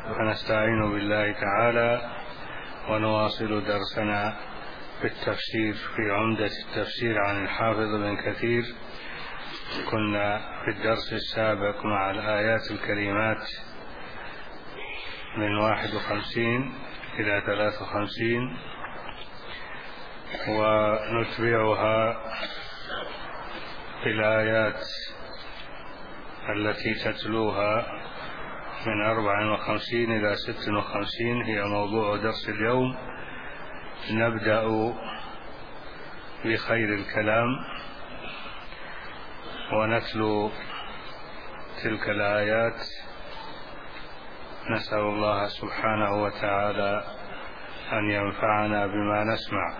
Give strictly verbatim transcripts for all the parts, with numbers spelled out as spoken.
ونستعين بالله تعالى ونواصل درسنا في التفسير في عمدة التفسير عن الحافظ ابن كثير. كنا في الدرس السابق مع الآيات الكريمات من واحد وخمسين إلى ثلاث وخمسين، ونتبعها في الآيات التي تتلوها من أربع وخمسين إلى ست وخمسين هي موضوع درس اليوم. نبدأ بخير الكلام ونتلو تلك الآيات، نسأل الله سبحانه وتعالى أن ينفعنا بما نسمع.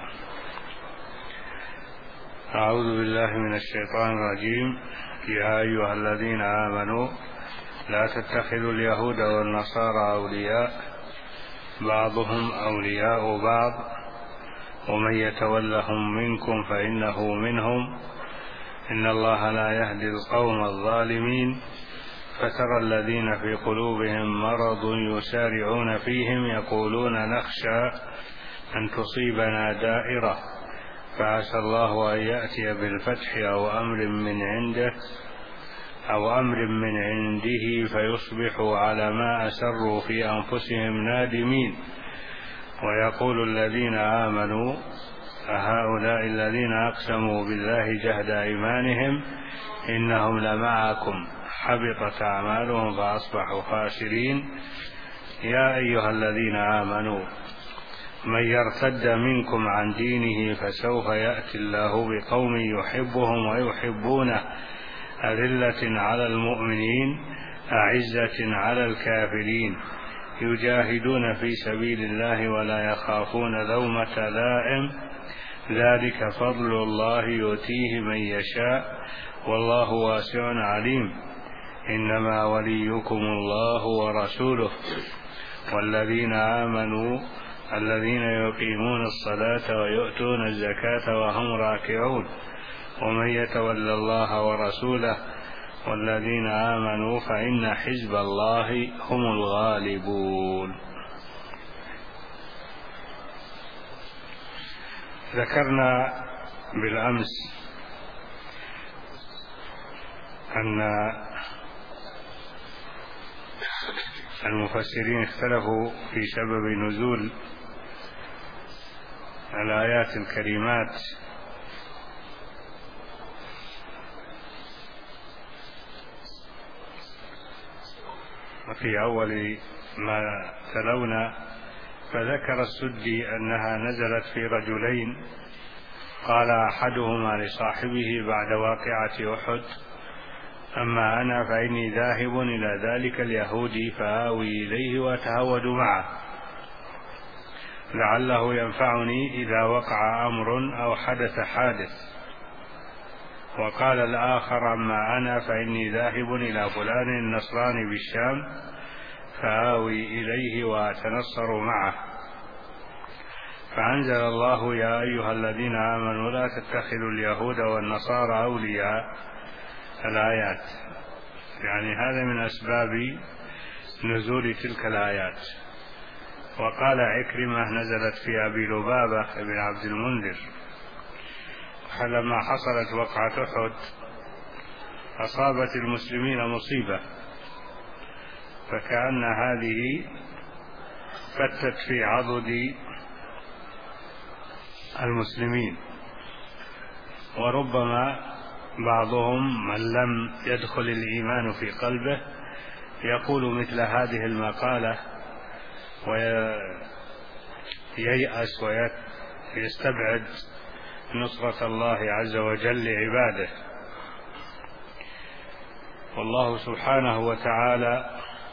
أعوذ بالله من الشيطان الرجيم. يا أيها الذين آمنوا لا تتخذوا اليهود والنصارى أولياء بعضهم أولياء بعض ومن يتولهم منكم فإنه منهم إن الله لا يهدي القوم الظالمين فترى الذين في قلوبهم مرض يسارعون فيهم يقولون نخشى أن تصيبنا دائرة فعسى الله أن يأتي بالفتح أو أمر من عنده أو أمر من عنده فيصبحوا على ما أسروا في أنفسهم نادمين. ويقول الذين آمنوا أهؤلاء الذين أقسموا بالله جهد أيمانهم إنهم لمعكم حبطت أعمالهم فأصبحوا خاسرين. يا أيها الذين آمنوا من يرتد منكم عن دينه فسوف يأتي الله بقوم يحبهم ويحبونه أذلة على المؤمنين أعزة على الكافرين يجاهدون في سبيل الله ولا يخافون لومة لائم ذلك فضل الله يؤتيه من يشاء والله واسع عليم. إنما وليكم الله ورسوله والذين آمنوا الذين يقيمون الصلاة ويؤتون الزكاة وهم راكعون ومن يتولى الله ورسوله والذين آمنوا فإن حزب الله هم الغالبون. ذكرنا بالأمس أن المفسرين اختلفوا في سبب نزول الآيات الكريمات، وفي أول ما تلونا فذكر السدي أنها نزلت في رجلين قال أحدهما لصاحبه بعد واقعة أحد أما أنا فإني ذاهب إلى ذلك اليهودي فآوي إليه وأتهود معه لعله ينفعني إذا وقع أمر أو حدث حادث. وقال الآخر أما أنا فإني ذاهب إلى فلان النصراني بالشام فآوي إليه وأتنصر معه. فأنزل الله يا أيها الذين آمنوا لا تتخذوا اليهود والنصارى أولياء الآيات، يعني هذا من أسباب نزول تلك الآيات. وقال عكرمة نزلت في أبي لبابة بن عبد المنذر لما حصلت وقعة أحد أصابت المسلمين مصيبة فكأن هذه فتت في عضد المسلمين، وربما بعضهم من لم يدخل الإيمان في قلبه يقول مثل هذه المقالة وييأس ويستبعد نصرة الله عز وجل لعباده. والله سبحانه وتعالى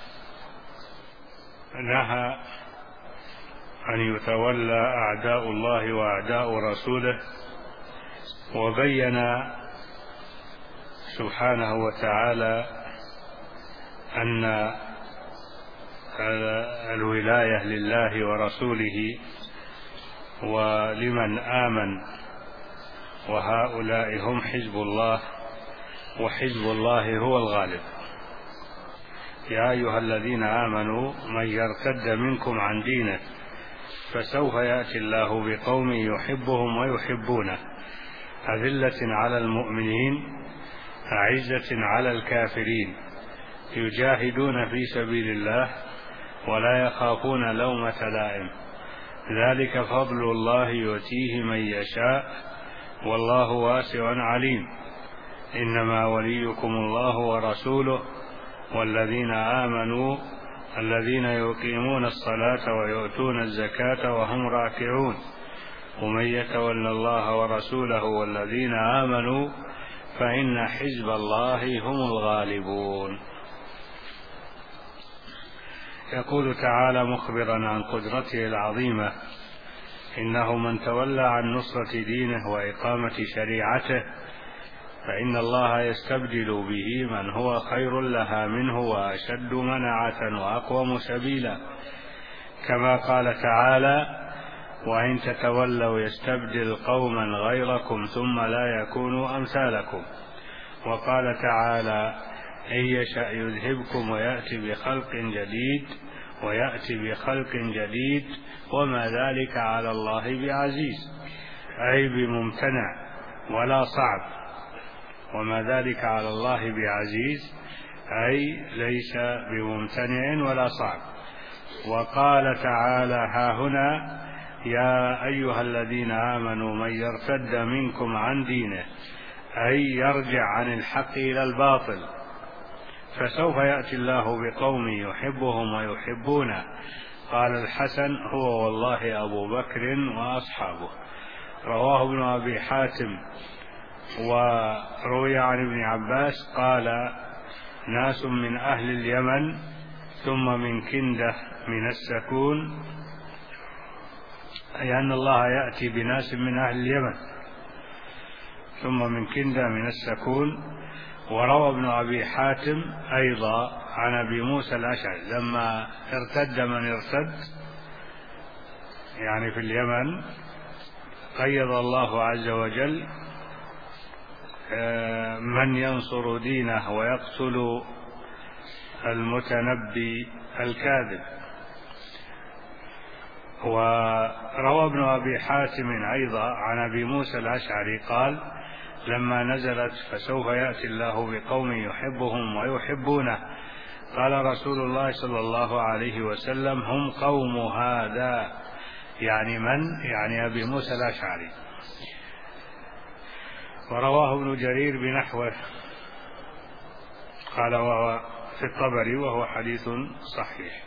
نهى أن يتولى أعداء الله وأعداء رسوله، وبين سبحانه وتعالى أن الولاية لله ورسوله ولمن آمن، وهؤلاء هم حزب الله وحزب الله هو الغالب. يا أيها الذين آمنوا من يرتد منكم عن دينه فسوف يأتي الله بقوم يحبهم ويحبونه أذلة على المؤمنين أعزة على الكافرين يجاهدون في سبيل الله ولا يخافون لومة لائم ذلك فضل الله يؤتيه من يشاء والله واسع عليم إنما وليكم الله ورسوله والذين آمنوا الذين يقيمون الصلاة ويؤتون الزكاة وهم راكعون ومن يتولى الله ورسوله والذين آمنوا فإن حزب الله هم الغالبون. يقول تعالى مخبرا عن قدرته العظيمة: إنه من تولى عن نصرة دينه وإقامة شريعته فإن الله يستبدل به من هو خير لها منه وأشد منعة وأقوم سبيلا، كما قال تعالى: وإن تتولوا يستبدل قوما غيركم ثم لا يكونوا أمثالكم. وقال تعالى: إن يشأ يذهبكم ويأتي بخلق جديد ويأتي بخلق جديد وما ذلك على الله بعزيز، أي بممتنع ولا صعب. وما ذلك على الله بعزيز أي ليس بممتنع ولا صعب. وقال تعالى ها هنا: يا أيها الذين آمنوا من يرتد منكم عن دينه، أي يرجع عن الحق إلى الباطل، فسوف يأتي الله بقوم يحبهم ويحبونه. قال الحسن: هو والله أبو بكر وأصحابه. رواه ابن أبي حاتم. وروي عن ابن عباس قال: ناس من أهل اليمن ثم من كندة من السكون، أي أن الله يأتي بناس من أهل اليمن ثم من كندة من السكون. وروى ابن أبي حاتم أيضا عن أبي موسى الأشعري لما ارتد من ارتد يعني في اليمن قيض الله عز وجل من ينصر دينه ويقتل المتنبي الكاذب. وروى ابن أبي حاتم أيضا عن أبي موسى الأشعري قال: لما نزلت فسوف يأتي الله بقوم يحبهم ويحبونه، قال رسول الله صلى الله عليه وسلم: هم قوم هذا، يعني من؟ يعني أبي موسى الأشعري. ورواه ابن جرير بنحوه قال وهو في الطبري وهو حديث صحيح.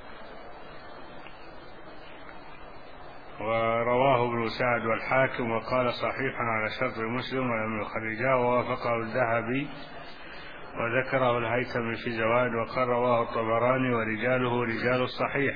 ورواه ابن سعد والحاكم وقال صحيح على شرط مسلم ولم يخرجاه، ووافقه الذهبي وذكره الهيثمي في زوائد، وقال رواه الطبراني ورجاله رجال الصحيح.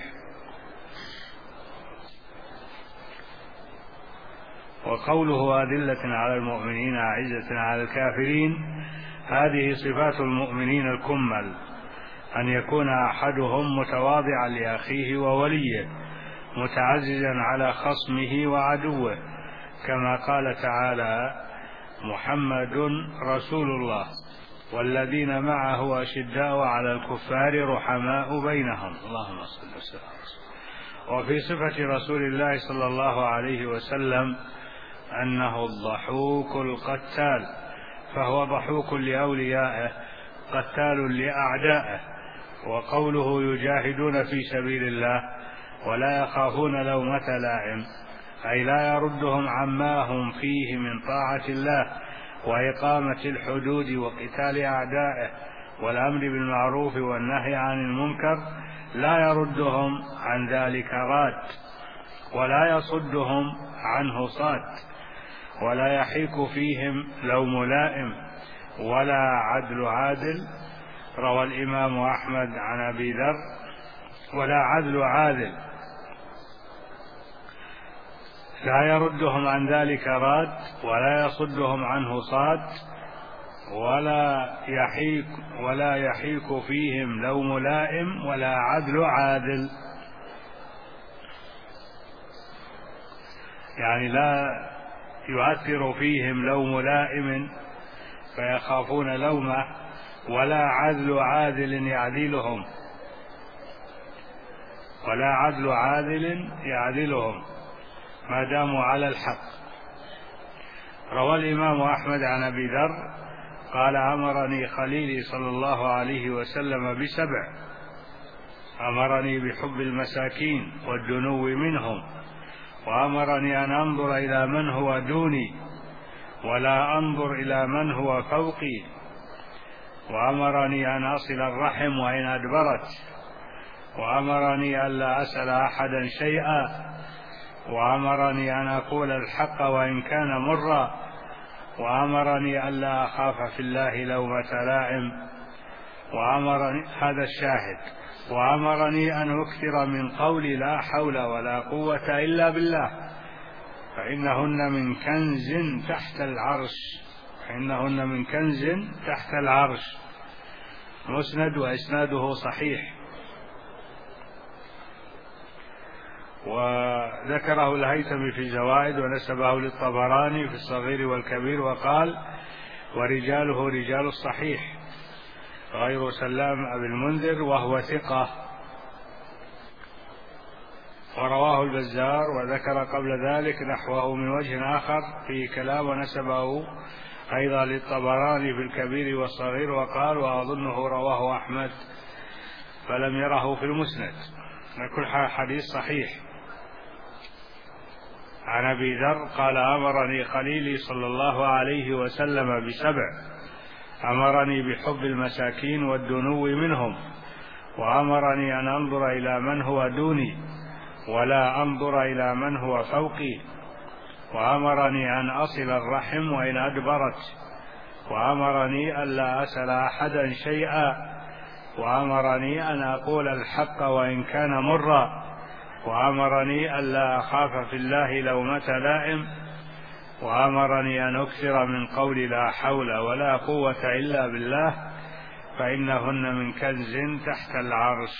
وقوله أذلة على المؤمنين أعزة على الكافرين، هذه صفات المؤمنين الكمل: أن يكون أحدهم متواضعا لأخيه ووليه، متعززا على خصمه وعدوه، كما قال تعالى: محمد رسول الله والذين معه أشداء على الكفار رحماء بينهم. اللهم صل وسلم. وفي صفة رسول الله صلى الله عليه وسلم أنه الضحوك القتال، فهو ضحوك لأوليائه قتال لأعدائه. وقوله يجاهدون في سبيل الله ولا يخافون لومة لائم، أي لا يردهم عما هم فيه من طاعة الله وإقامة الحدود وقتال أعدائه والأمر بالمعروف والنهي عن المنكر، لا يردهم عن ذلك راد ولا يصدهم عنه صاد، ولا يحيك فيهم لوم لائم ولا عدل عادل. روى الإمام أحمد عن أبي ذر: ولا عدل عادل، لا يردهم عن ذلك راد ولا يصدهم عنه صاد، ولا يحيك ولا يحيك فيهم لوم لائم ولا عدل عادل، يعني لا يؤثر فيهم لوم لائم فيخافون لومه، ولا عدل عادل يعدلهم ولا عدل عادل يعدلهم ما داموا على الحق. روى الإمام أحمد عن أبي ذر قال أمرني خليلي صلى الله عليه وسلم بسبع: أمرني بحب المساكين والدنو منهم، وأمرني أن أنظر إلى من هو دوني ولا أنظر إلى من هو فوقي، وأمرني أن أصل الرحم وإن أدبرت، وأمرني ألا أسأل أحدا شيئا، وأمرني أن أقول الحق وإن كان مرا، وأمرني ألا أخاف في الله لومة لائم، وأمرني هذا الشاهد وأمرني أن أكثر من قول لا حول ولا قوة إلا بالله، فإنهن من كنز تحت العرش فإنهن من كنز تحت العرش. مسند وإسناده صحيح. وذكره الهيثمي في الزوائد ونسبه للطبراني في الصغير والكبير وقال: ورجاله رجال الصحيح غير سلام أبي المنذر وهو ثقة. ورواه البزار وذكر قبل ذلك نحوه من وجه آخر في كلام ونسبه أيضا للطبراني في الكبير والصغير وقال: وأظنه رواه أحمد فلم يره في المسند. كل حديث صحيح. عن أبي ذر قال: أمرني خليلي صلى الله عليه وسلم بسبع: أمرني بحب المساكين والدنو منهم، وأمرني أن أنظر إلى من هو دوني ولا أنظر إلى من هو فوقي، وأمرني أن أصل الرحم وإن أدبرت، وأمرني ألا أسأل أحدا شيئا، وأمرني أن أقول الحق وإن كان مرا، وأمرني ألا أخاف في الله لومة لائم، وأمرني أن أكثر من قول لا حول ولا قوة إلا بالله، فإنهن من كنز تحت العرش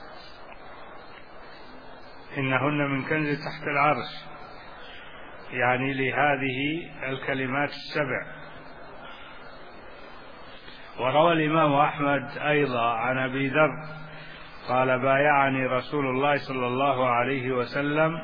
إنهن من كنز تحت العرش يعني لهذه الكلمات السبع. وروى الإمام أحمد أيضا عن أبي ذر قال: بايعني رسول الله صلى الله عليه وسلم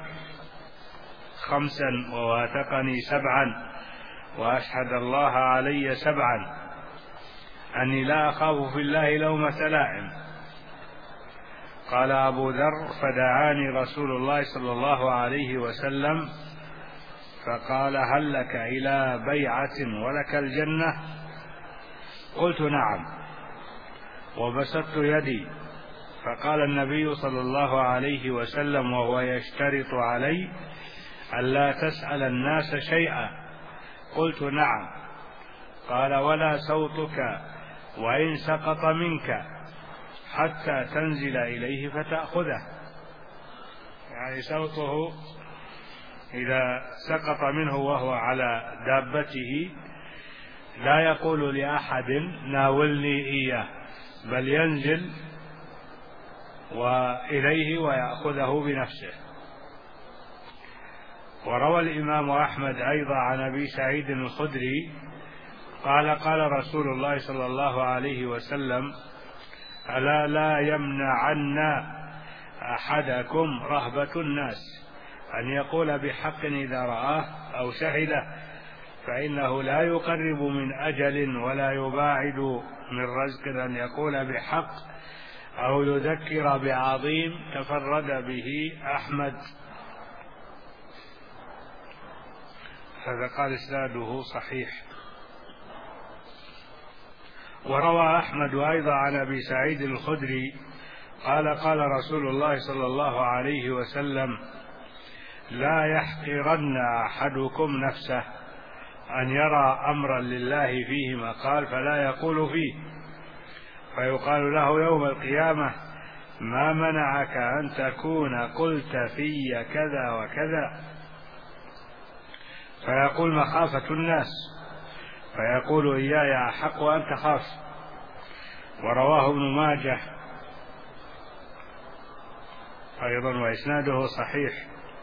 خمسا وواثقني سبعا، وأشهد الله علي سبعا أني لا أخاف في الله لومة لائم. قال أبو ذر: فدعاني رسول الله صلى الله عليه وسلم فقال: هل لك إلى بيعة ولك الجنة؟ قلت: نعم. وبسطت يدي، فقال النبي صلى الله عليه وسلم وهو يشترط علي: ألا تسأل الناس شيئا. قلت: نعم. قال: ولا صوتك وإن سقط منك حتى تنزل إليه فتأخذه. يعني صوته إذا سقط منه وهو على دابته لا يقول لأحد ناولني إياه، بل ينزل وإليه ويأخذه بنفسه. وروى الإمام أحمد أيضا عن أبي سعيد الخدري قال: قال رسول الله صلى الله عليه وسلم: ألا لا يمنعن أحدكم رهبة الناس أن يقول بحق إذا رآه أو شهده، فإنه لا يقرب من أجل ولا يباعد من رزق أن يقول بحق أو يذكر بعظيم تفرد به أحمد. هذا قال إسناده صحيح. وروى أحمد أيضا عن أبي سعيد الخدري قال: قال رسول الله صلى الله عليه وسلم: لا يحقرن أحدكم نفسه أن يرى أمرا لله فيه مقال فلا يقول فيه، فيقال له يوم القيامة: ما منعك أن تكون قلت في كذا وكذا؟ فيقول: مخافة الناس. فيقول: إياي أحق أن تخاف. ورواه ابن ماجه أيضا وإسناده صحيح.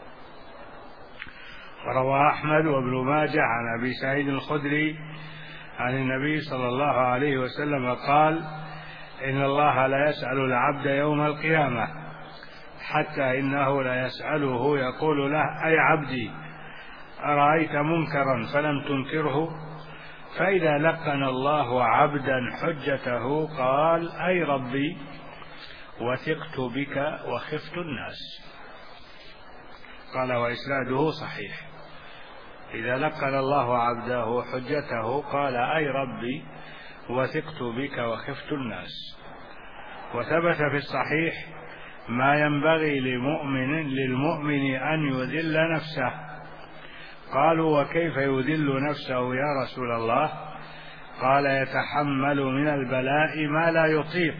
وروى أحمد وابن ماجه عن أبي سعيد الخدري عن النبي صلى الله عليه وسلم قال: إن الله لا يسأل العبد يوم القيامة حتى إنه لا يسأله يقول له: أي عبدي، أرأيت منكرا فلم تنكره؟ فإذا لقن الله عبدا حجته قال: أي ربي، وثقت بك وخفت الناس. قال: وإسناده صحيح. إذا لقن الله عبده حجته قال: أي ربي، وثقت بك وخفت الناس. وثبت في الصحيح ما ينبغي لمؤمن للمؤمن أن يذل نفسه. قالوا: وكيف يذل نفسه يا رسول الله؟ قال: يتحمل من البلاء ما لا يطيق.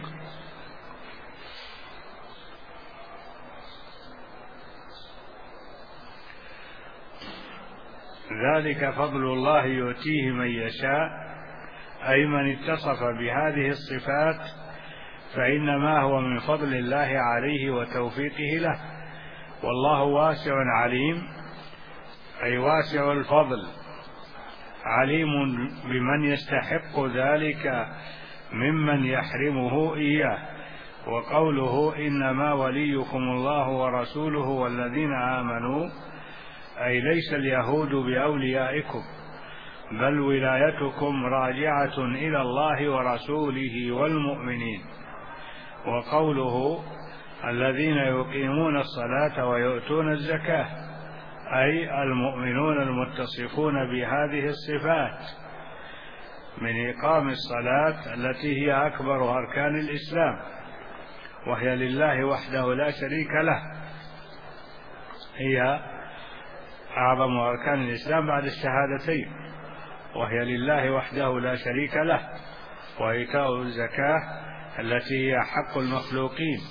ذلك فضل الله يؤتيه من يشاء، أي من اتصف بهذه الصفات فإنما هو من فضل الله عليه وتوفيقه له. والله واسع عليم، أي واسع الفضل، عليم بمن يستحق ذلك ممن يحرمه إياه. وقوله: إنما وليكم الله ورسوله والذين آمنوا، أي ليس اليهود بأوليائكم، بل ولايتكم راجعة إلى الله ورسوله والمؤمنين. وقوله: الذين يقيمون الصلاة ويؤتون الزكاة، أي المؤمنون المتصفون بهذه الصفات من إقام الصلاة التي هي أكبر أركان الإسلام، وهي لله وحده لا شريك له، هي أعظم أركان الإسلام بعد الشهادتين، وهي لله وحده لا شريك له. وإيتاء الزكاة التي هي حق المخلوقين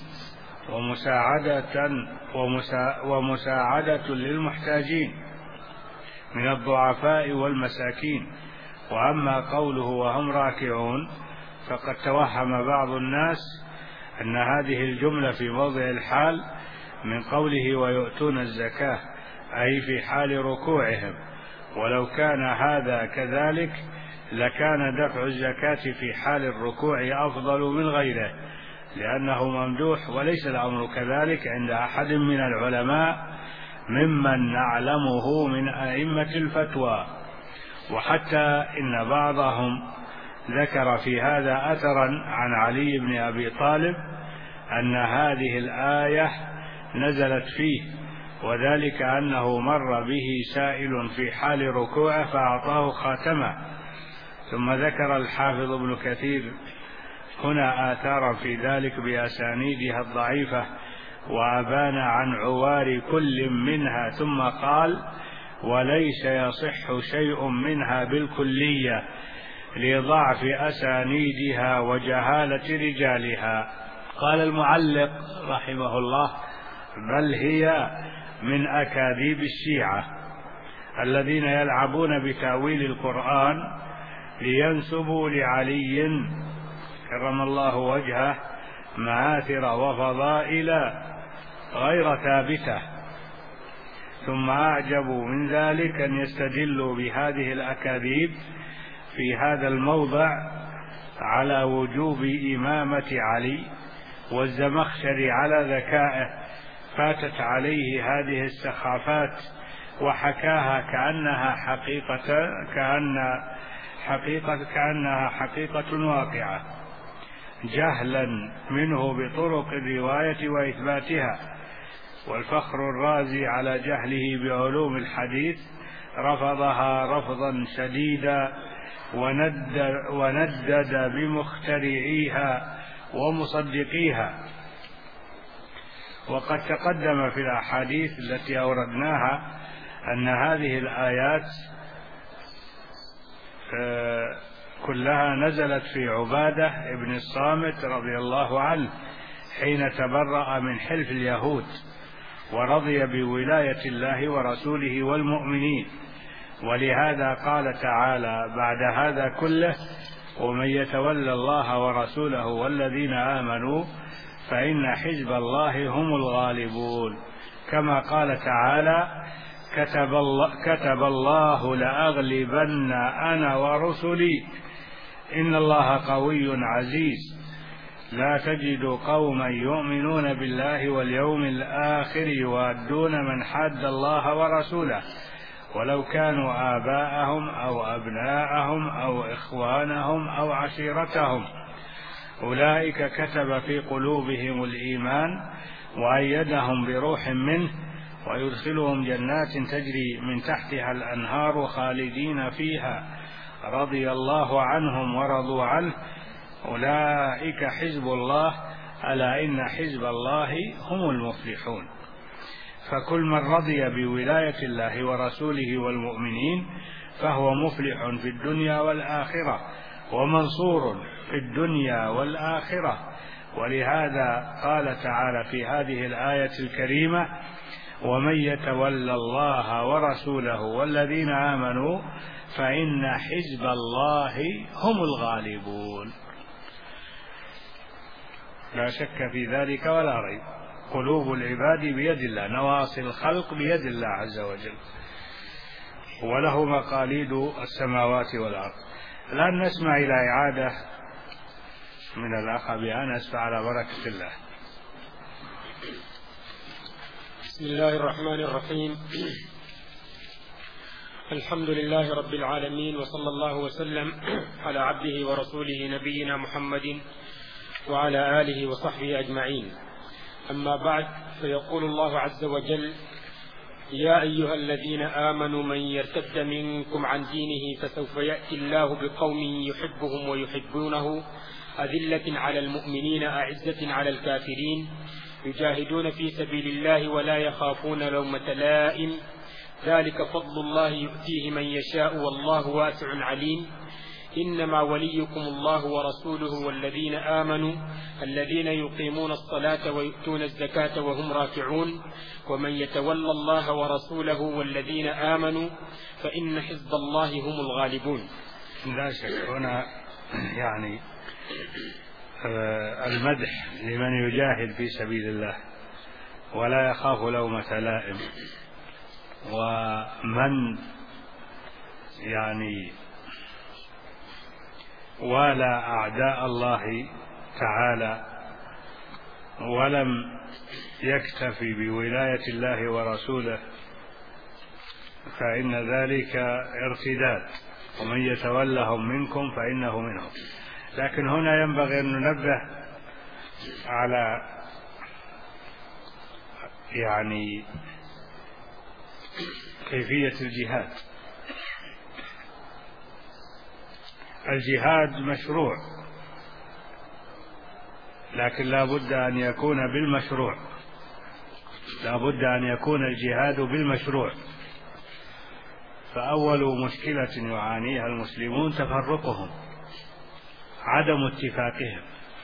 ومساعدة, ومسا ومساعدة للمحتاجين من الضعفاء والمساكين. وأما قوله: وهم راكعون، فقد توهم بعض الناس أن هذه الجملة في موضع الحال من قوله: ويؤتون الزكاة، أي في حال ركوعهم. ولو كان هذا كذلك لكان دفع الزكاة في حال الركوع أفضل من غيره، لأنه ممدوح، وليس الأمر كذلك عند أحد من العلماء ممن نعلمه من أئمة الفتوى. وحتى إن بعضهم ذكر في هذا أثرا عن علي بن أبي طالب أن هذه الآية نزلت فيه، وذلك أنه مر به سائل في حال ركوعه فأعطاه خاتمه. ثم ذكر الحافظ ابن كثير هنا آثارا في ذلك بأسانيدها الضعيفة، وأبان عن عوار كل منها، ثم قال: وليس يصح شيء منها بالكلية لضعف أسانيدها وجهالة رجالها. قال المعلق رحمه الله: بل هي من أكاذيب الشيعة الذين يلعبون بتأويل القرآن لينسبوا لعلي كرم الله وجهه مآثر وفضائل غير ثابتة، ثم أعجبوا من ذلك أن يستدلوا بهذه الأكاذيب في هذا الموضع على وجوب إمامة علي. والزمخشري على ذكائه فاتت عليه هذه السخافات وحكاها كأنها حقيقة كأن حقيقة كأنها حقيقة واقعة، جهلا منه بطرق الرواية وإثباتها. والفخر الرازي على جهله بعلوم الحديث رفضها رفضا شديدا وندد, وندد بمخترعيها ومصدقيها. وقد تقدم في الأحاديث التي أوردناها أن هذه الآيات كلها نزلت في عبادة ابن الصامت رضي الله عنه حين تبرأ من حلف اليهود ورضي بولاية الله ورسوله والمؤمنين. ولهذا قال تعالى بعد هذا كله: ومن يتولى الله ورسوله والذين آمنوا فإن حزب الله هم الغالبون. كما قال تعالى: كتب الله, كتب الله لأغلبن أنا ورسلي إن الله قوي عزيز. لا تجد قوما يؤمنون بالله واليوم الآخر يوادون من حاد الله ورسوله ولو كانوا آباءهم أو أبناءهم أو إخوانهم أو عشيرتهم أولئك كتب في قلوبهم الإيمان وأيدهم بروح منه ويدخلهم جنات تجري من تحتها الأنهار خالدين فيها رضي الله عنهم ورضوا عنه أولئك حزب الله ألا إن حزب الله هم المفلحون. فكل من رضي بولاية الله ورسوله والمؤمنين فهو مفلح في الدنيا والآخرة ومنصور في الدنيا والآخرة. ولهذا قال تعالى في هذه الآية الكريمة ومن يتولى الله ورسوله والذين آمنوا فإن حزب الله هم الغالبون. لا شك في ذلك ولا ريب. قلوب العباد بيد الله، نواصي الخلق بيد الله عز وجل، وله مقاليد السماوات والأرض. الآن نسمع إلى إعادة من الأخ أبي أنس فعلى بركة الله. بسم الله الرحمن الرحيم. الحمد لله رب العالمين، وصلى الله وسلم على عبده ورسوله نبينا محمد وعلى آله وصحبه أجمعين. أما بعد، فيقول الله عز وجل يا أيها الذين آمنوا من يرتد منكم عن دينه فسوف يأتي الله بقوم يحبهم ويحبونه أذلة على المؤمنين أعزة على الكافرين يجاهدون في سبيل الله ولا يخافون لومة لائم ذلك فضل الله يؤتيه من يشاء والله واسع عليم. إنما وليكم الله ورسوله والذين آمنوا الذين يقيمون الصلاة ويؤتون الزكاة وهم راكعون ومن يتولى الله ورسوله والذين آمنوا فإن حزب الله هم الغالبون. لا شك هنا يعني المدح لمن يجاهد في سبيل الله ولا يخاف لومة لائم، ومن يعني والى أعداء الله تعالى ولم يكتفي بولاية الله ورسوله فإن ذلك ارتداد، ومن يتولهم منكم فإنه منهم. لكن هنا ينبغي أن ننبه على يعني كيفية الجهاد. الجهاد مشروع، لكن لا بد أن يكون بالمشروع، لا بد أن يكون الجهاد بالمشروع. فأول مشكلة يعانيها المسلمون تفرقهم، عدم اتفاقهم،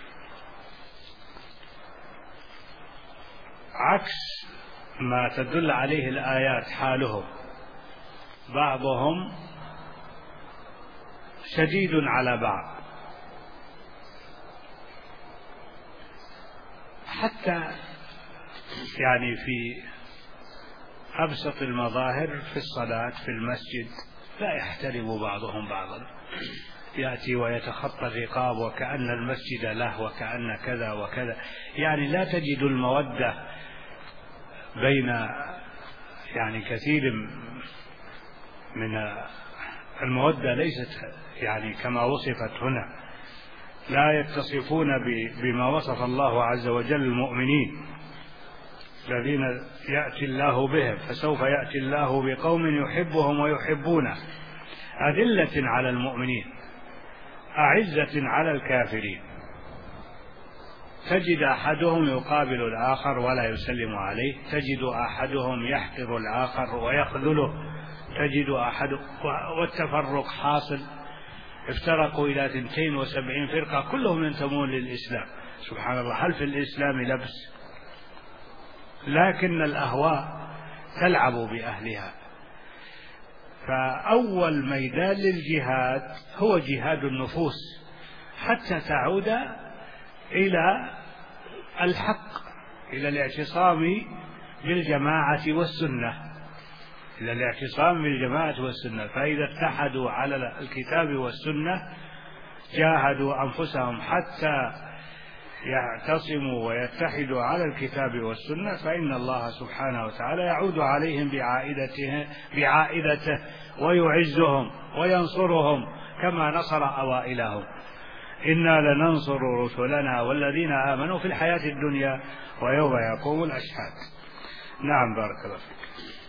عكس ما تدل عليه الآيات حالهم. بعضهم شديد على بعض، حتى يعني في أبسط المظاهر في الصلاة في المسجد لا يحترم بعضهم بعضا، يأتي ويتخطى الرقاب وكأن المسجد له وكأن كذا وكذا. يعني لا تجد المودة بين يعني كثير من المودة، ليست يعني كما وصفت هنا. لا يتصفون بما وصف الله عز وجل المؤمنين الذين يأتي الله بهم، فسوف يأتي الله بقوم يحبهم ويحبونه أذلة على المؤمنين أعزة على الكافرين. تجد أحدهم يقابل الآخر ولا يسلم عليه، تجد أحدهم يحقر الآخر ويخذله، تجد أحد والتفرق حاصل. افترقوا إلى اثنتين وسبعين فرقة كلهم ينتمون للإسلام. سبحان الله، هل في الإسلام لبس؟ لكن الأهواء تلعب بأهلها. فأول ميدان للجهاد هو جهاد النفوس حتى تعود إلى الحق، إلى الاعتصام بالجماعة والسنة، إلى الاعتصام بالجماعة والسنة. فإذا اتحدوا على الكتاب والسنة جاهدوا أنفسهم حتى يعتصموا ويتحدوا على الكتاب والسنة فإن الله سبحانه وتعالى يعود عليهم بعائدته, بعائدته ويعزهم وينصرهم كما نصر أوائلهم. إنا لننصر رسلنا والذين آمنوا في الحياة الدنيا ويوم يقوم الأشهاد. نعم بارك الله فيك.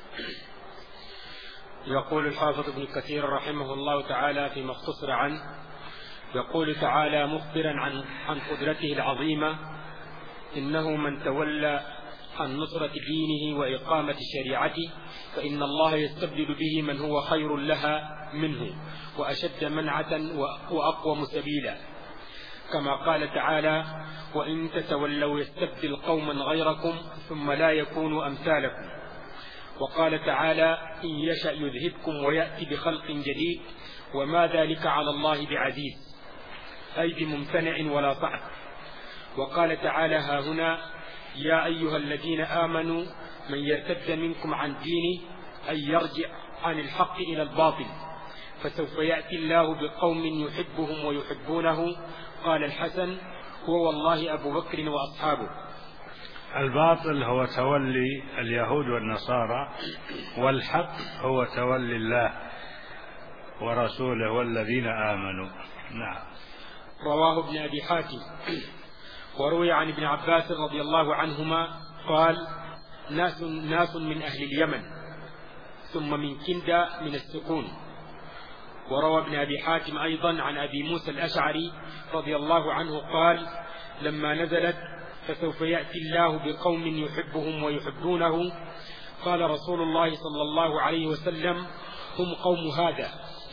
يقول الحافظ ابن كثير رحمه الله تعالى فيما اختصر عنه، يقول تعالى مخبرا عن عن قدرته العظيمة: إنه من تولى عن نصرة دينه وإقامة شريعته فإن الله يستبدل به من هو خير لها منه وأشد منعة وأقوم سبيلا، كما قال تعالى: وإن تتولوا يستبدل قوما غيركم ثم لا يكونوا أمثالكم. وقال تعالى: إن يشأ يذهبكم ويأتي بخلق جديد وما ذلك على الله بعزيز، أي بممتنع ولا صعب. وقال تعالى ها هنا: يا أيها الذين آمنوا من يرتد منكم عن دينه أي يرجع عن الحق إلى الباطل فسوف يأتي الله بقوم يحبهم ويحبونه. قال الحسن: هو والله أبو بكر وأصحابه. الباطل هو تولي اليهود والنصارى، والحق هو تولي الله ورسوله والذين آمنوا. نعم. رواه ابن أبي حاتم. وروي عن ابن عباس رضي الله عنهما قال: ناس, ناس من أهل اليمن ثم من كندة من السكون. وروى ابن أبي حاتم أيضا عن أبي موسى الأشعري رضي الله عنه قال: لما نزلت فسوف يأتي الله بقوم يحبهم ويحبونه قال رسول الله صلى الله عليه وسلم: هم قوم هذا.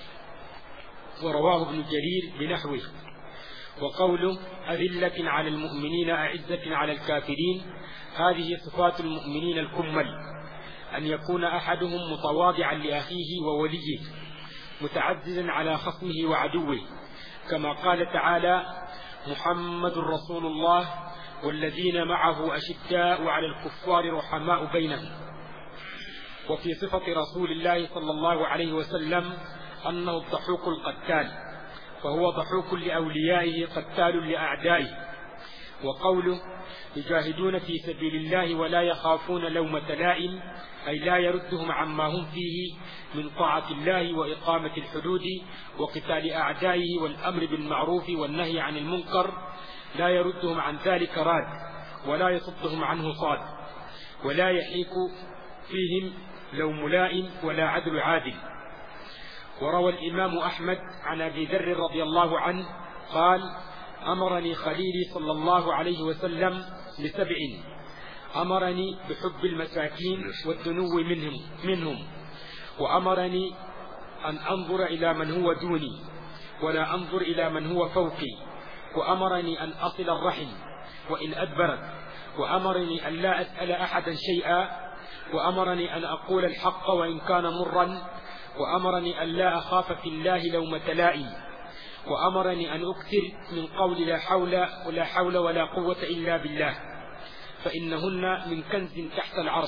ورواه ابن جرير بنحوه. وقوله: أذلة على المؤمنين أعزة على الكافرين، هذه صفات المؤمنين الكمل، أن يكون أحدهم متواضعا لأخيه ووليه متعززا على خصمه وعدوه، كما قال تعالى: محمد رسول الله والذين معه أشداء على الكفار رحماء بينهم. وفي صفة رسول الله صلى الله عليه وسلم أنه الضحوك القتال، فهو ضحوك لأوليائه قتال لأعدائه. وقوله: يجاهدون في سبيل الله ولا يخافون لومة لائم، أي لا يردهم عما هم فيه من طاعة الله وإقامة الحدود وقتال أعدائه والأمر بالمعروف والنهي عن المنكر، لا يردهم عن ذلك راد ولا يصدهم عنه صاد، ولا يحيك فيهم لوم لائم ولا عدل عادل. وروى الإمام أحمد عن أبي ذر رضي الله عنه قال: أمرني خليلي صلى الله عليه وسلم بسبع: أمرني بحب المساكين والدنو منهم, منهم وأمرني أن أنظر إلى من هو دوني ولا أنظر إلى من هو فوقي، وأمرني أن أصل الرحم وإن أدبرت، وأمرني أن لا أسأل أحدا شيئا، وأمرني أن أقول الحق وإن كان مرا، وأمرني أن لا أخاف في الله لومة لائم، وأمرني أن أكثر من قول لا حول ولا حول ولا قوة إلا بالله، فإنهن من كنز تحت العرش.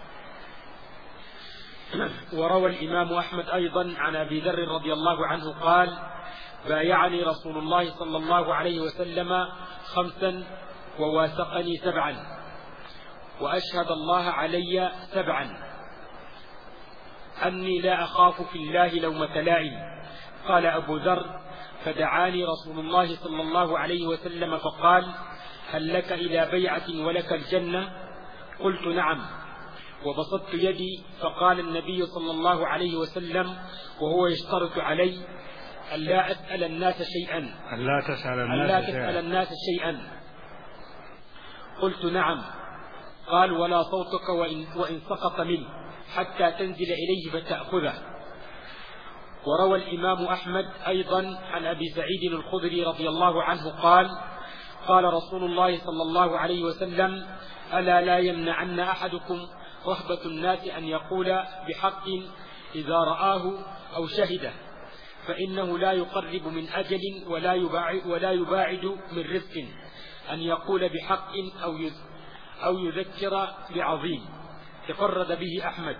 وروى الإمام أحمد أيضا عن أبي ذر رضي الله عنه قال: بايعني رسول الله صلى الله عليه وسلم خمسا وواثقني سبعا، وأشهد الله علي سبعا: أني لا أخاف في الله لومة لائم. قال أبو ذر: فدعاني رسول الله صلى الله عليه وسلم فقال: هل لك إلى بيعة ولك الجنة؟ قلت: نعم. وبسطت يدي فقال النبي صلى الله عليه وسلم وهو يشترط علي: ألا أسأل الناس شيئا ألا تسأل الناس, ألا تسأل الناس شيئا. قلت: نعم. قال: ولا صوتك وإن, وإن سقط منه حتى تنزل إليه فتأخذه. وروى الإمام أحمد أيضا عن أبي سعيد الخدري رضي الله عنه قال: قال رسول الله صلى الله عليه وسلم: ألا لا يمنعن أحدكم رهبة الناس أن يقول بحق إذا رآه أو شهده، فإنه لا يقرب من أجل ولا يباعد, ولا يباعد من رزق أن يقول بحق أو أو يذكر بعظيم. تفرد به أحمد.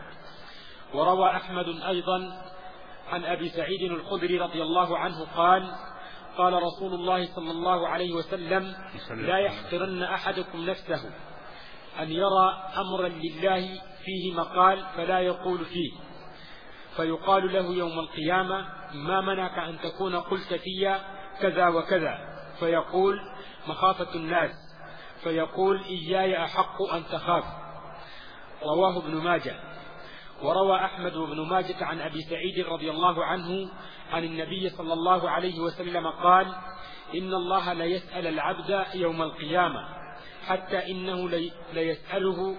وروى أحمد أيضا عن أبي سعيد الخدري رضي الله عنه قال: قال رسول الله صلى الله عليه وسلم: لا يحقرن أحدكم نفسه، أن يرى أمرا لله فيه مقال فلا يقول فيه، فيقال له يوم القيامة: ما منعك أن تكون قلت في كذا وكذا؟ فيقول: مخافة الناس. فيقول: إياي أحق أن تخاف. رواه ابن ماجه. وروى أحمد وابن ماجه عن أبي سعيد رضي الله عنه عن النبي صلى الله عليه وسلم قال: إن الله ليسأل العبد يوم القيامة حتى إنه ليسأله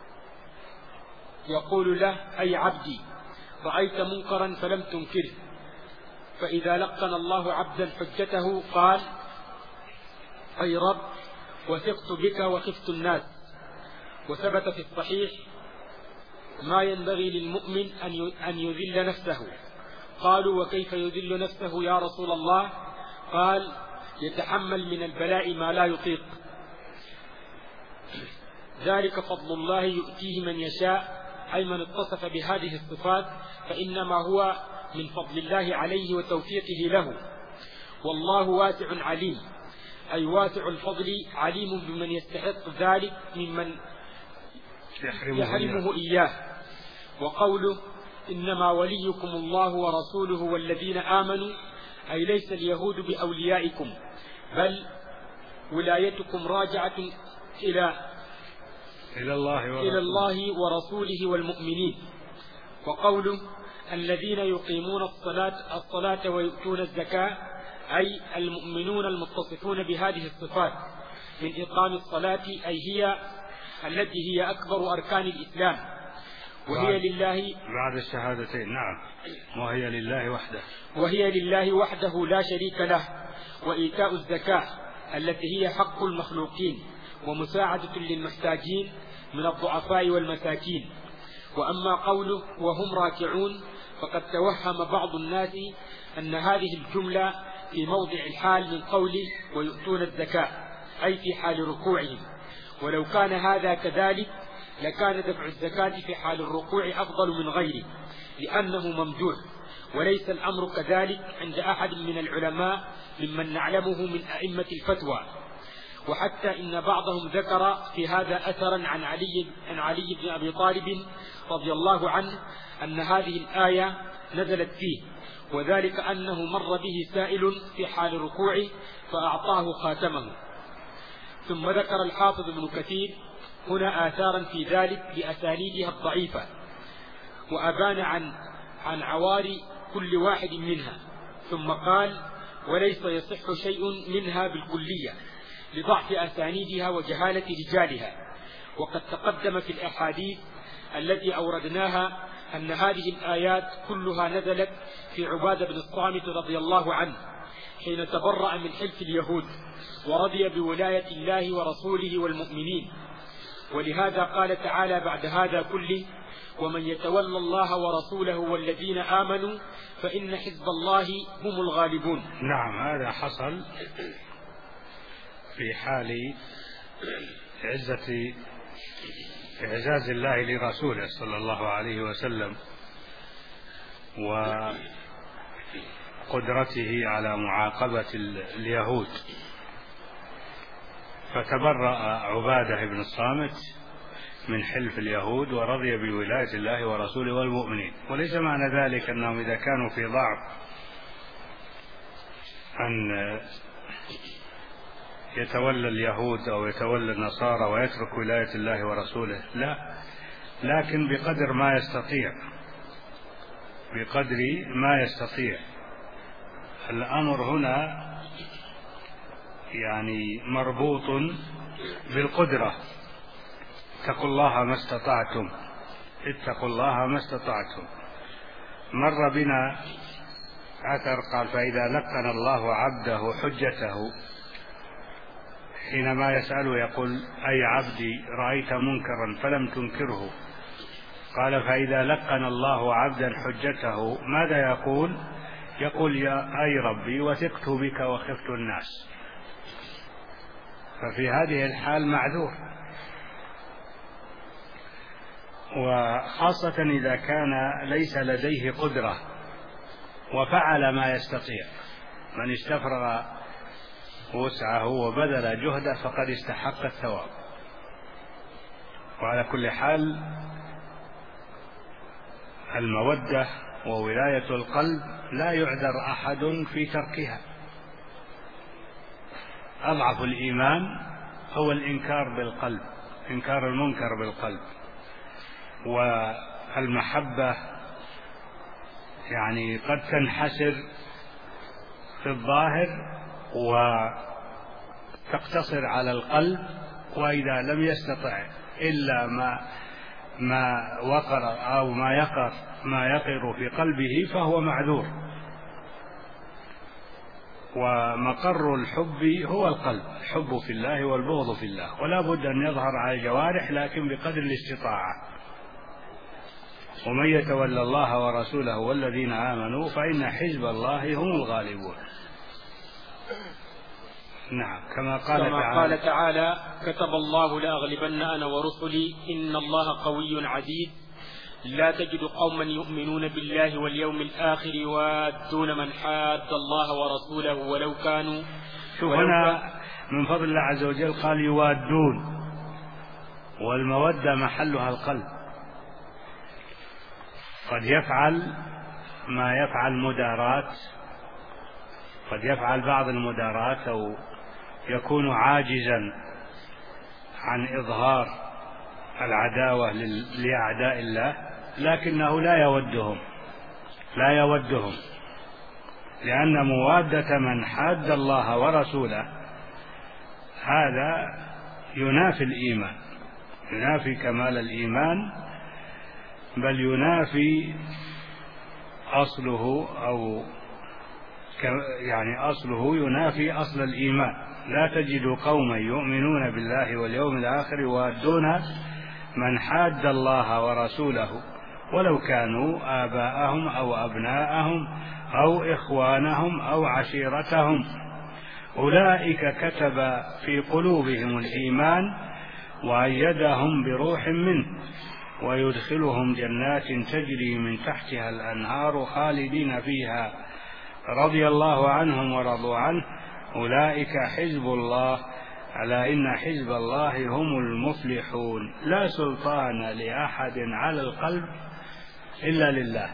يقول له: أي عبدي، رأيت منكرا فلم تنكره؟ فإذا لقن الله عبدا حجته قال: أي رب، وثقت بك وخفت الناس. وثبت في الصحيح: ما ينبغي للمؤمن أن يذل نفسه. قالوا: وكيف يذل نفسه يا رسول الله؟ قال: يتحمل من البلاء ما لا يطيق. ذلك فضل الله يؤتيه من يشاء، أي من اتصف بهذه الصفات فإنما هو من فضل الله عليه وتوفيقه له. والله واسع عليم، أي واسع الفضل عليم بمن يستحق ذلك ممن يحرمه, يحرمه إياه. وقوله: إنما وليكم الله ورسوله والذين آمنوا، أي ليس اليهود بأوليائكم، بل ولايتكم راجعة إلى إلى الله ورسوله, إلى الله ورسوله والمؤمنين. وقوله: الذين يقيمون الصلاة, الصلاة ويؤتون الزكاة، أي المؤمنون المتصفون بهذه الصفات من إقام الصلاة، أي هي التي هي أكبر أركان الإسلام، وهي لله بعد الشهادتين. نعم. وهي لله وحده وهي لله وحده لا شريك له. وإيتاء الزكاة التي هي حق المخلوقين ومساعدة للمحتاجين من الضعفاء والمساكين. وأما قوله: وهم راكعون، فقد توهم بعض الناس أن هذه الجملة في موضع الحال من قوله: ويؤتون الزكاة، أي في حال ركوعهم. ولو كان هذا كذلك لكان دفع الزكاة في حال الركوع أفضل من غيره، لأنه ممدوح. وليس الأمر كذلك عند أحد من العلماء ممن نعلمه من أئمة الفتوى. وحتى إن بعضهم ذكر في هذا أثرا عن علي, عن علي بن أبي طالب رضي الله عنه أن هذه الآية نزلت فيه، وذلك أنه مر به سائل في حال ركوعه فأعطاه خاتمه. ثم ذكر الحافظ ابن كثير هنا آثارا في ذلك بأسانيدها الضعيفة، وأبان عن, عن عوار كل واحد منها، ثم قال: وليس يصح شيء منها بالكلية لضعف أسانيدها وجهالة رجالها. وقد تقدم في الأحاديث التي أوردناها أن هذه الآيات كلها نزلت في عبادة بن الصامت رضي الله عنه حين تبرأ من حلف اليهود ورضي بولاية الله ورسوله والمؤمنين. ولهذا قال تعالى بعد هذا كله: ومن يتولى الله ورسوله والذين آمنوا فإن حزب الله هم الغالبون. نعم، هذا حصل في حال عزة إعزاز الله لرسوله صلى الله عليه وسلم وقدرته على معاقبة اليهود، فتبرأ عبادة بن الصامت من حلف اليهود ورضي بولاية الله ورسوله والمؤمنين. وليس معنى ذلك أنهم إذا كانوا في ضعف أن يتولى اليهود أو يتولى النصارى ويترك ولاية الله ورسوله، لا، لكن بقدر ما يستطيع، بقدر ما يستطيع. الأمر هنا يعني مربوط بالقدرة. اتقوا الله ما استطعتم، اتقوا الله ما استطعتم. مر بنا أثر قال: فإذا لقن الله عبده حجته، حينما يسأله يقول: أي عبدي، رأيت منكرا فلم تنكره؟ قال: فإذا لقن الله عبدا حجته ماذا يقول؟ يقول: يا أي ربي، وثقت بك وخفت الناس. ففي هذه الحال معذور، وخاصة إذا كان ليس لديه قدرة وفعل ما يستطيع. من استفرغ وسعه وبذل جهده فقد استحق الثواب. وعلى كل حال المودة وولاية القلب لا يعذر أحد في تركها. أضعف الإيمان هو الإنكار بالقلب، إنكار المنكر بالقلب. والمحبة يعني قد تنحسر في الظاهر وتقتصر على القلب، وإذا لم يستطع إلا ما ما وقر أو ما يقر ما يقر في قلبه فهو معذور. ومقر الحب هو القلب، الحب في الله والبغض في الله، ولا بد أن يظهر على الجوارح لكن بقدر الاستطاعة. ومن يتولى الله ورسوله والذين آمنوا فإن حزب الله هم الغالبون. نعم، كما قال كما تعالى, قال تعالى كتب الله لأغلبن أنا ورسلي إن الله قوي عزيز لا تجد قوما يؤمنون بالله واليوم الآخر يوادون من حاد الله ورسوله ولو كانوا. شوف هنا من فضل الله عز وجل قال يوادون، والمودة محلها القلب. قد يفعل ما يفعل مدارات، قد يفعل بعض المدارات أو يكون عاجزا عن إظهار العداوة لأعداء الله، لكنه لا يودهم لا يودهم لأن موادة من حاد الله ورسوله هذا ينافي الإيمان، ينافي كمال الإيمان، بل ينافي أصله أو يعني أصله ينافي أصل الإيمان. لا تجد قوما يؤمنون بالله واليوم الآخر يوادون من حاد الله ورسوله ولو كانوا آباءهم أو أبناءهم أو إخوانهم أو عشيرتهم أولئك كتب في قلوبهم الإيمان وأيدهم بروح منه ويدخلهم جنات تجري من تحتها الأنهار خالدين فيها رضي الله عنهم ورضوا عنه أولئك حزب الله ألا إن حزب الله هم المفلحون. لا سلطان لأحد على القلب إلا لله،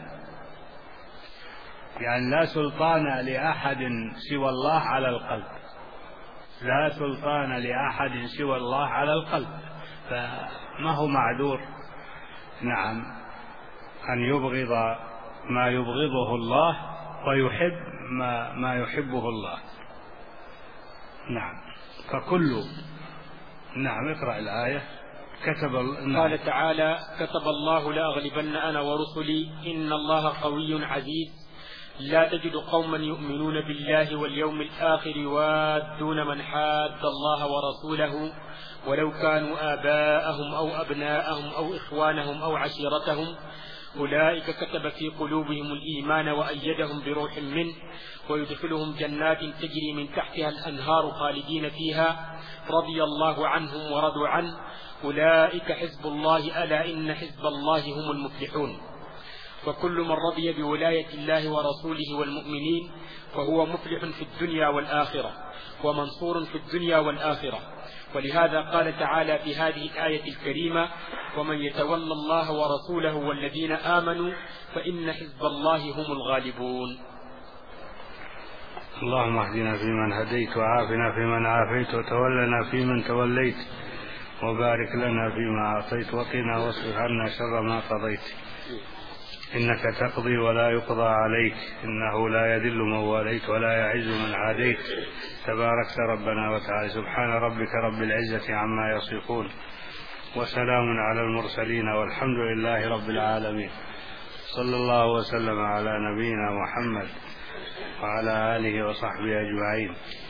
يعني لا سلطان لأحد سوى الله على القلب، لا سلطان لأحد سوى الله على القلب، فما هو معذور نعم أن يبغض ما يبغضه الله ويحب ما, ما يحبه الله. نعم، فكل نعم اقرأ الآية. كتب نعم. قال تعالى كتب الله لأغلبن أنا ورسلي إن الله قوي عزيز لا تجد قوما يؤمنون بالله واليوم الآخر يوادون من حاد الله ورسوله ولو كانوا آباءهم أو أبناءهم أو إخوانهم أو عشيرتهم أولئك كتب في قلوبهم الإيمان وأيدهم بروح منه ويدخلهم جنات تجري من تحتها الأنهار خالدين فيها رضي الله عنهم ورضوا عنه أولئك حزب الله ألا إن حزب الله هم المفلحون. وكل من رضي بولاية الله ورسوله والمؤمنين فهو مفلح في الدنيا والآخرة ومنصور في الدنيا والآخرة. ولهذا قال تعالى في هذه الآية الكريمة ومن يتولى الله ورسوله والذين آمنوا فإن حزب الله هم الغالبون. اللهم اهدنا فيمن هديت وعافنا فيمن عافيت وتولنا فيمن توليت وبارك لنا فيما أعطيت وقنا واصرف عنا شر ما قضيت إنك تقضي ولا يقضى عليك إنه لا يذل من واليت ولا يعز من عاديت تباركت ربنا وتعالى. سبحان ربك رب العزة عما يصفون وسلام على المرسلين والحمد لله رب العالمين. صلى الله وسلم على نبينا محمد وعلى آله وصحبه أجمعين.